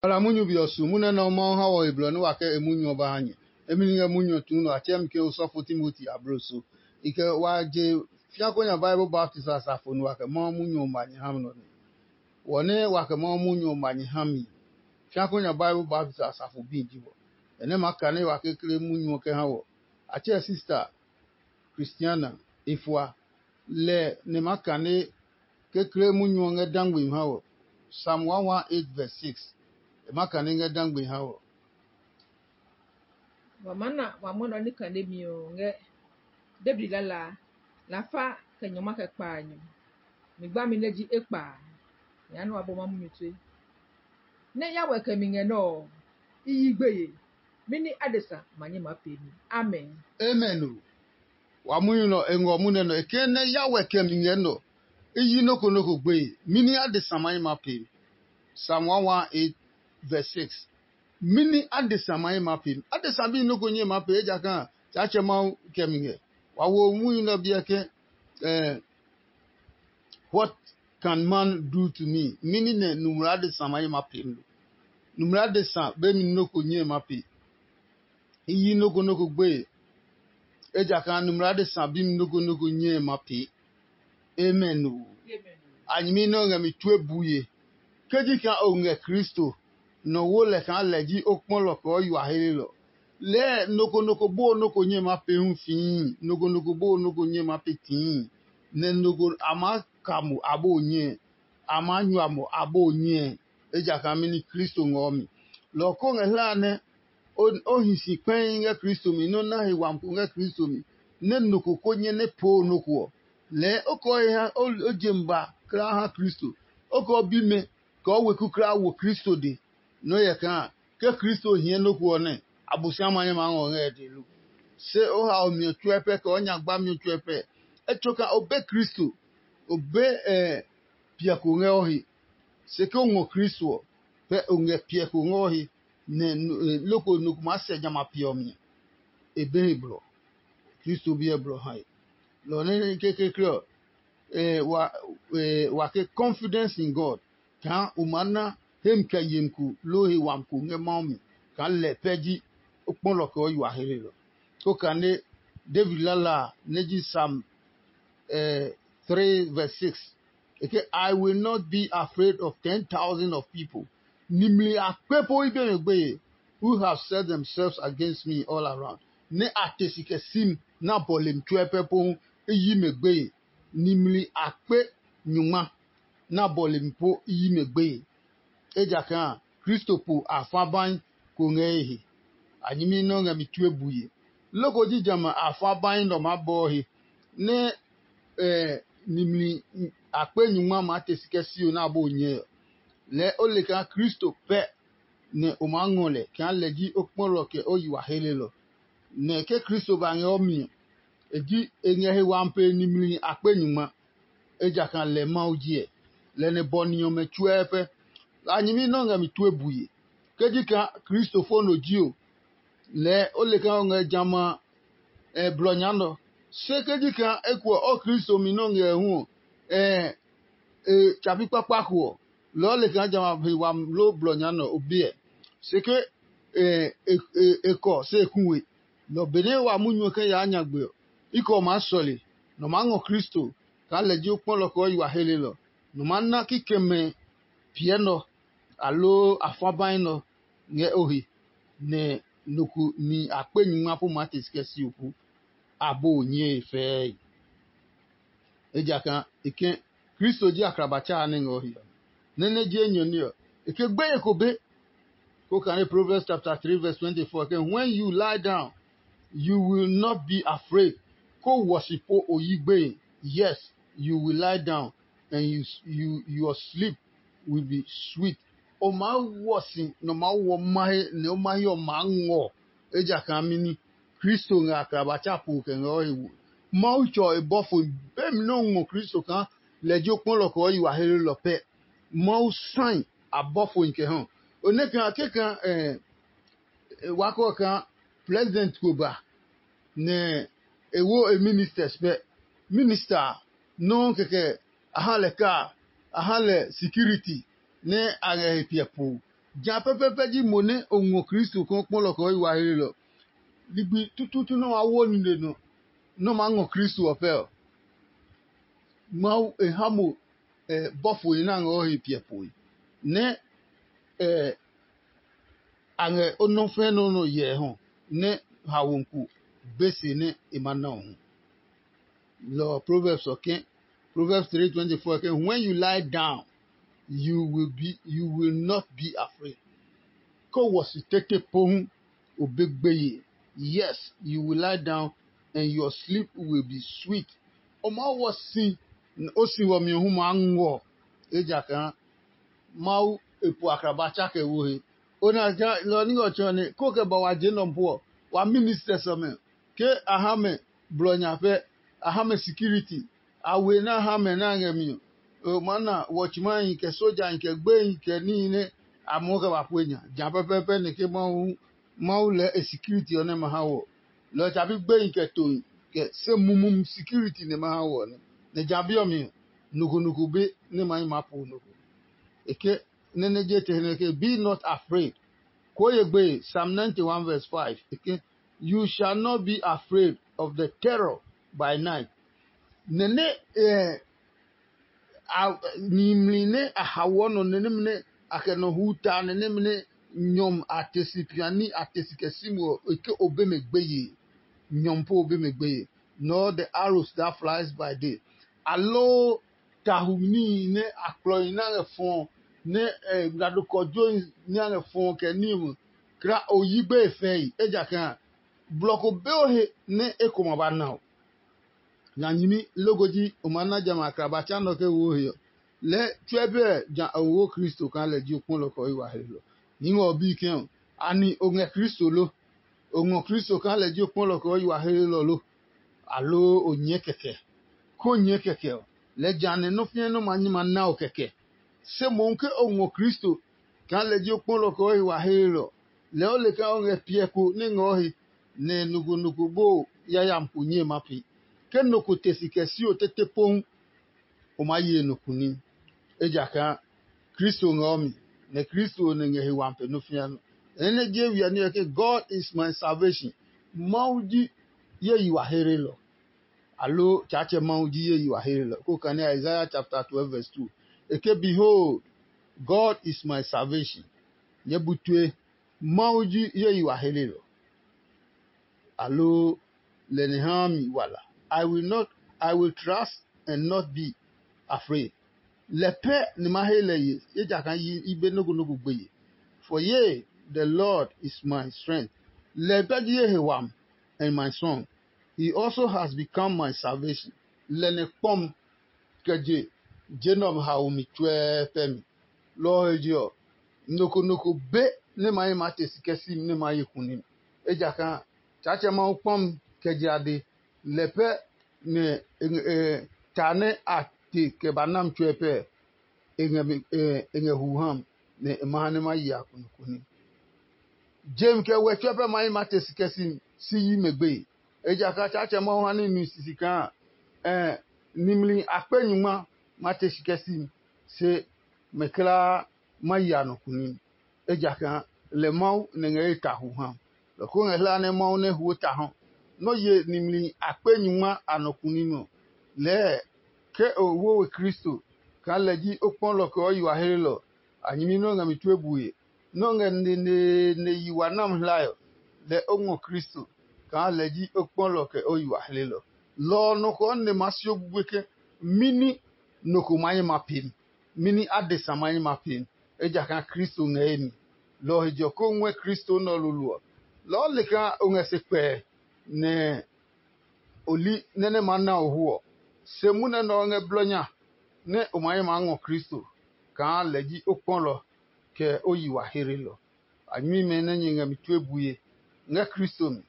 Ala munyu biosu muna na ma ha wo iblo no wake emunyu ba hanye emini emunyu tu no achem ke usofo Timothy abroso ike waje fiakonya Bible Baptist asafo no wake ma munyu manye ham no wone wake ma munyu manye hami fiakonya Bible Baptist asafo bi jibo ene maka ne wake kire munyu ke ha wo ache sister Christiana ifwa le ne maka ne ke kire munyu nge dangwe ha wo Psalm 118 verse 6 maka ninga dangbe hawo wamana wamono ni kandemio nge debri la fa kenyoma ke kpanyu migba mi neji ekpa yanu aboma munitwe ne yawe keminge no iyigbeye mini adesa manye mapeni amen amen wamunyu no engo mune no ekene yawe keminge no iyi noko gbe mini adesa manye mapeni Psalm 118 verse 6 mini adesamai mapim adesabi no gonye mape eja kan chache ma keminge wawo mu no bieke what can man do to me mini ne numra adesamai mapim numra adesa be mi no gonye mape iyi no gbe eja kan numra adesa bi mi no gonye mape amen anyimi no ngami tuebuye kejika onge Kristo no wole kan leji okpon lo ko yu ahele lo le noko bo noko nye ma pe nfin noko bo noko nye ma pe tin ne noko ama kamu abo nye ama nyu amo abo nye eja kan mi ni Kristo ngomi lo ko ngela ne o hisi pen nge Kristo mi no na he wam nge Kristo mi ne noko ko nye ne po noko le oko ya o jemba kra ha Kristo oko bi me ko we ku kra wo Kristo de no ye kan ke Kristo hien no ko ne abusia manye ma ngo nge de lu se o ha o mi tuepe ko nya gba mi tuepe e choka obe Kristo obe pia ko nge ohi se ko ngo Kristo pe nge pia ko ngo ohi ne loko no ma se nya pia mi ebe bro Kristo bi bro hai lo ne ke kro wa ke confidence in God kan umana hem kayemku lohi wamku nge mami kan le peji opon lo ko yu ahere lo ko kan ne David lala neji Psalm 3 verse 6 okay I will not be afraid of 10,000 of people nimli apepo ibe who have set themselves against me all around ne atesike sim na bolem tuepepo yi megbe nimli ape nyuma na bolem po yi megbe eja kan Christopo afaban ko ngehi anyimi no ngami tuebuye loko jijama afaban no mabohi ne nimli akpe nyuma ma tesikesi o na bo nye le ole kan Christo pe ne o mangole kan leji okporo ke oyiwa helelo ne ke Christo ba nge omi eji enyehe wampe nimli akpe nyuma eja kan le ma ojie le ne boniyo me tuepe anyimi no ngami tuebuye kejika Kristofono jio le ole kan nge jama blonyano se kejika ekwo o Kristo mi no nge hu chapi papa ko lo le kan jama wa lo blonyano obie se ke eko se kunwe no bene wa munyu ke ya anyagbe iko ma sole no ma ngo Kristo kan le ji opon lo ko yu ahele lo no ma na kikeme pieno alo afaban no nge ohi ne nuku ni apenyu apo matiske si oku abo nye fe eja kan ike Kristo ji akrabacha ne ohi nene je nyoni ike gbe ekobe ko kan Proverbs chapter 3 verse 24 can when you lie down you will not be afraid ko wosipo oyigbe yes you will lie down and your sleep will be sweet o ma wosi no ma wo mai ne o ma yo ma ngo eja kan mi ni Kristo nga akrabacha pu ke ngo ewu ma ucho ebofo be mi no ngo Kristo kan lejo pon lo ko yi wa here lo pe ma u sign abofo nke han one kan akekan wa ko kan president ko ba ne ewo ministers pe minister no keke ahale security ne aghe piepu jan pepepe ji mone onwo Kristo kon pon lo ko iwa here lo libi tututu no awo ni le no ma ngo Kristo opel mau hamo bofo ina ngo hi piepo ne ange onofe no ye ho ne hawonku bese ne imana ho lo Proverbs okay Proverbs 3:24 okay when you lie down you will not be afraid ko was tete pohun obegbeye yes you will lie down and your sleep will be sweet omo wosin osin wo mi hu ma nwo eja kan mau epu akraba chake wo he ona ja lo ni ocho ni ko ke ba wa je no bo wa minister so me ke ahame blonya fe ahame security awe na ahame na ngemi o mana watchman ke soja nke gbe nke ni ne amoga ba kwenya ja pepepe ni ke mau le security one ma hawo lo ja bi gbe nke to ke se mumum security ne ma hawo ne ja bi omi nugunugu be ne ma mapu nugu eke nene je te be not afraid koyegbe Psalm 91:5 eke you shall not be afraid of the terror by night nene nimline ahawono nene mne akeno huta nene mne nyom atesipiani atesikesimu eke obemegbeye nyompo obemegbeye no the arrows that flies by day allo tahumni ne akloina refon ne gadukojo ni ane fon ke nimu kra oyibe fei eja kan bloko beohe ne ekoma ba now na nyimi logoji omana jama kraba chano ke wo yo le twebe jan owo Kristo kan le ji okun loko iwa helo niwo obi ken ani onge Kristo lo ongo Kristo kan le ji okun loko iwa helo lo alo onye keke ko nye keke le jane no fien no manyima na o keke se monke ongo Kristo kan le ji okun loko iwa helo le o le kan onge pieku ni ngohi ne nugu bo yaya mpunye mapi keno ko tesikesi o tete pon o maye no kuni ejaka Kristo ngomi ne Kristo ne ngehi wampe no fiano ene je wi ani ke God is my salvation mauji ye yiwa herelo alo chache mauji ye yiwa herelo ko kan Isaiah chapter 12:2 eke behold God is my salvation ye butwe mauji ye yiwa herelo alo lenehami wala I will trust and not be afraid. Lepe ni mahele ye, ejaka yi ibe nogo gbeye. For ye, the Lord is my strength. Lepe di yehewam and my song. He also has become my salvation. Lene pom keje, jenom haumi twe pemi. Lord yo, noko be ne maye mate sikesi ne maye kunim. Ejaka, chache ma pom keje ade. Lepe ne tane ati ke banam chwepe enge huham ne mahane ma ya kuni jem ke we chwepe mai mate sikesi si yi megbe eja ka chache ma hani ni sisika nimli apenyuma mate sikesi se mekla ma ya no kuni eja ka le mau ne nge ta huham lo ko ngela ne mau ne hu ta ho no ye nimli apenyuma anokuni no le ke owo Kristo kan leji okpon loko yiwa herelo anyimi no ngami twebuye no ne yiwa nam layo le ongo Kristo kan leji okpon loko yiwa herelo lo no ko ne masio bubeke mini no ko manye mapim mini adesa manye mapim eja kan Kristo ngeni lo hejo ko nwe Kristo no luluo lo le kan onge sekpe ne oli nene mana ohuo semuna no nge blonya ne omaye mango Kristo kan leji okponlo ke oyiwa herelo anyi me na nyinga mitwebuye nge Kristo mi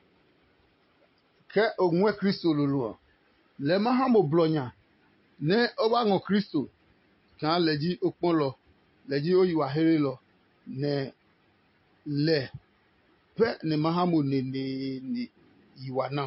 ke onwe Kristo lulu le mahamo blonya ne obango Kristo kan leji okponlo leji oyiwa herelo ne le pe ne mahamo ne yiwa nam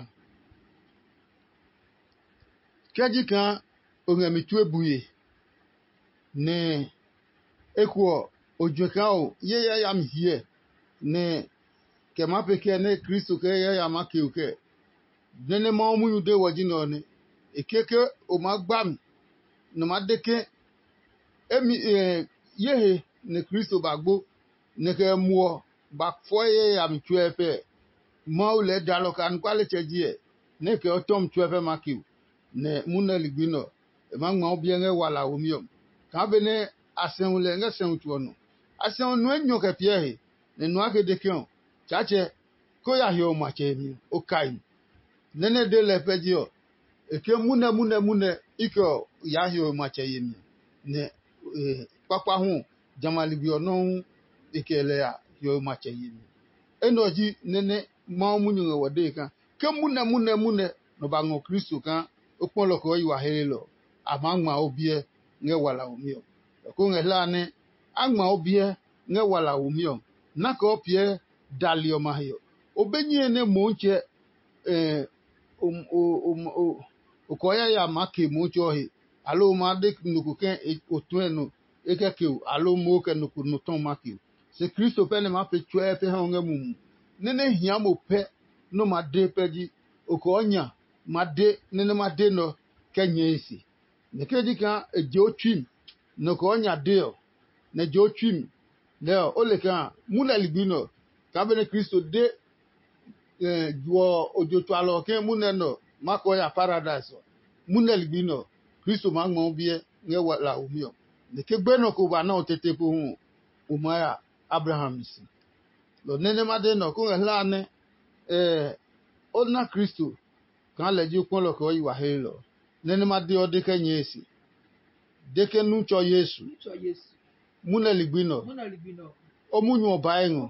keji kan onge mitwebuye ne ekwo ojwekao ye ya yam here ne ke mapeke ne Kristo ke ya ya makeuke nene ma omu de wajino ne ekeke o magbam no madeke emi yehe ne Kristo bagbo ne ke muo bakfo ye ya mtwefe ma ule dalo kan kwale chejie ne ke otom twefe makiu ne muneligbino e magma obienge wala omiom ka bene asenule nga sentuono asen no enyo ke pie ne no ake dekion chache ko ya hio mache mi o kai nene de le pejio eke mune iko ya hio mache yemi ne papa hu jamalibi ono ikele ya hio mache yemi enoji nene ma munyu wode kan ke mune no bango Kristo kan okpolo ko yiwa helelo amangma obie nge wala omio ko nge lane angma obie nge wala omio naka opie dalio mahio obenye ne monche okoya ya make moncho he alo ma de nukuken otueno ekeke alo mo ke nuku nuton make se Kristo pe ne ma pe chwe pe ha nge mum nene hia mo pe no ma de peji okonya ma de nene ma de no kenye isi ne keji kan eje otwim no konya de ne je otwim leo ole kan muna libino ka bene Kristo de juo ojoto alo ke muneno makoya paradise munel bino Kristo mangmo bie nge wala umio ne ke gbeno ko ba na otete po hu umaya Abraham si lo nene made no ko la ne ona Kristo kan leji pon lo ko yiwa helo nene made o de kenye si de ke nu cho Yesu munel bino o munyu oba enwo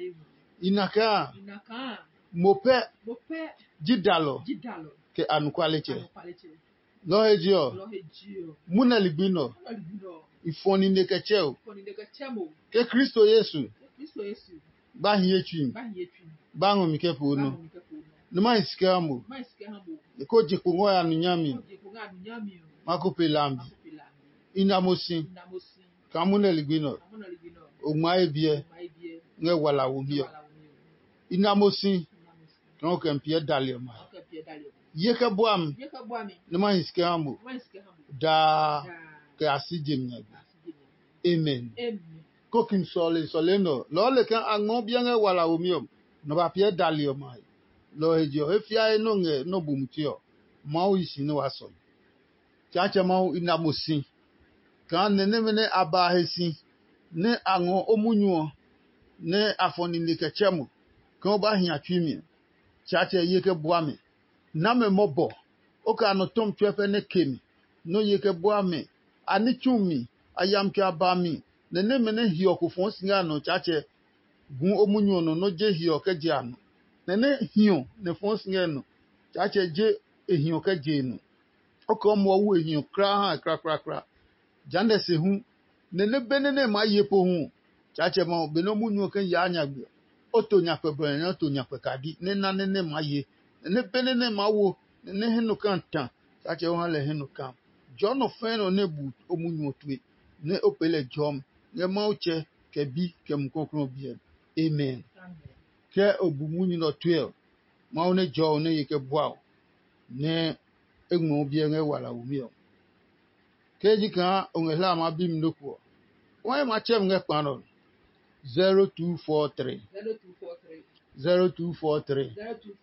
inaka mope jidalo ke anukwaleche lohejio muneligbino ifoni nekecheo ke Kristo Yesu bahie twim bango mikepo no numa iskamo ko jikungo ya nunyami makopelambi inamosi kamuneligbino ogmae bie nge wala wubio inamosi no kan pie dalio ma yeke boam ne ma hiske ambo da ke asijem nya amen kokin soleno lo le kan ango bien e wala omiom no ba pie dalio ma lo ejo efia no nge no bumtio ma o isi no waso chacha ma inamosi kan ne mene aba hesi ne ango omunyo ne afoni ne kechemu kan ba hia twimi chacha yeke boame na me mobo oka no tom twefe ne kemi no yeke boame ani chumi ayam ke abami ne mene hio kofon singa no chacha gun omunyo no je hio ke je ano ne hio ne fon singa no chacha je ehio ke je no oka mo wu ehio kra ha kra jande se hu ne benene ma yepo hu chacha ma beno munyo ke ya anya gbe otonya kwebere na otonya kwekadi ne na ne maye ne benene mawo ne henu kan tan sache won le henu kan John ofeno ne bu omunyu otwe ne opele jom ne mauche ke bi ke mkonkron bi amen ke obumunyu no twe mawo ne jo ne yeke boa ne egmo bi nge wala umio ke jika ongela ma bim ndoko won ma chem nge pano 0243 0243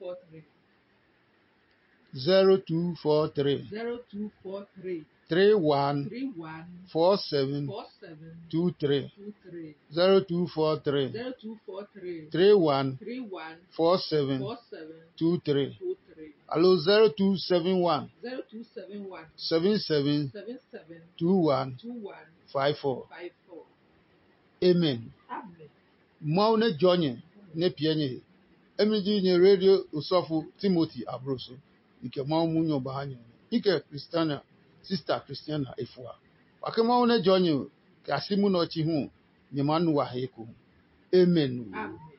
31 47 23 0243 31 47 23 allo 0271 77 21 54 amen maune jonye ne pienye emiji nye radio usofu Timothy Abroso ike mamunyo bahanyo ike Christiana sister Christiana efua akemaune jonye ke asimu no chi hu nyemanu wa heko amen.